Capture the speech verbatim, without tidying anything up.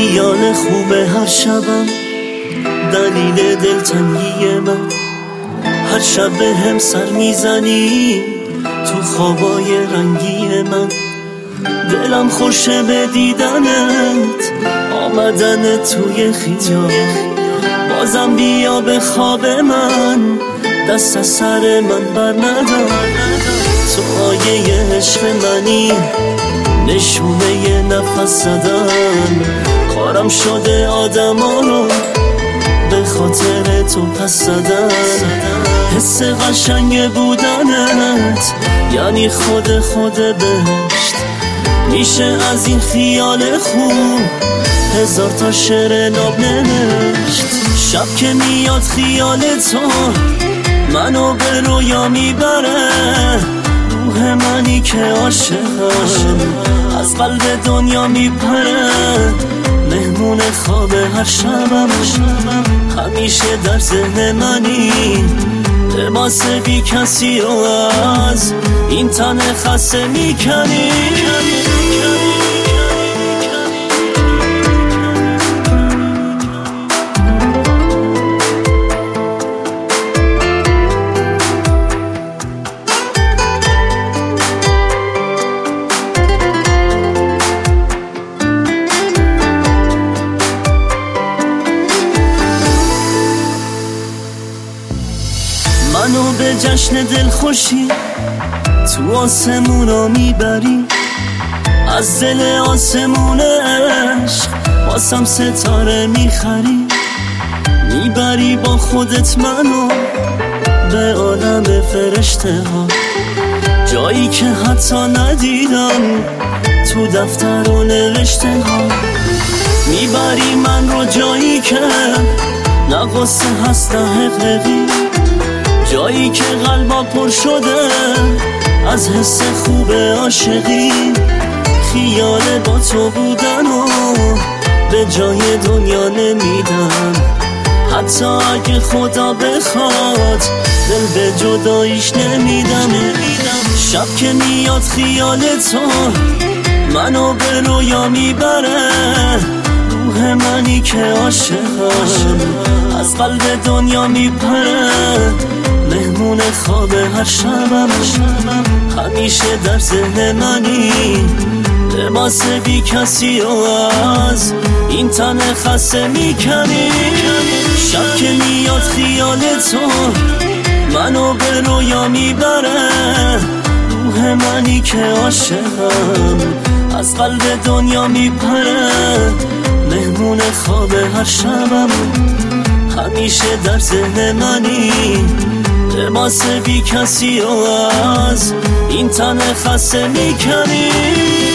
خیال خوب هر شبم دلیل دلتنگی من. هر شب به هم سر میزنی تو خوابای رنگی من. دلم خوشه به دیدنت، آمدن توی خیال. بازم بیا به خواب من، دست از سر من بر ندار. تو آیه عشق منی، نشونه ی نفس زدن. کارم شده آدما رو به خاطر تو پس زدن. حس قشنگ بودنت یعنی خود خود بهشت. میشه از این خیال خوب هزار تا شعر ناب نوشت. شب که میاد خیال تو منو به رویا میبره. روح منی که عاشقم از قلب دنیا میپره. مهمون خواب هر شبم، همیشه در ذهن منی. لباس بی کسی رو از این تن خسته میکنی. منو به جشن دلخوشی تو آسمونا میبری. از دل آسمون عشق واسم ستاره میخری. میبری با خودت منو به عالم فرشته ها، جایی که حتی ندیدم تو دفتر و نوشته ها. میبری من رو جایی که نه قصه هست نه حقیقی، جایی که قلبا پر شده از حس خوب عاشقی. خیال با تو بودن و به جای دنیا نمیدم. حتی اگه خدا بخواد دل به جداییش نمیدم. شب که میاد خیال تو منو به رویا میبره. روح منی که عاشقم از قلب دنیا میپره. مهمون خواب هر شبم، همیشه در ذهن منی. لباس بی کسی رو از این تن خسته میکنی. شب که میاد خیال تو منو به رویا میبره. روح منی که عاشقم از قلب دنیا میپره. مهمون خواب هر شبم، همیشه در ذهن منی. لباس بی کسی رو از این تن خسته میکنی.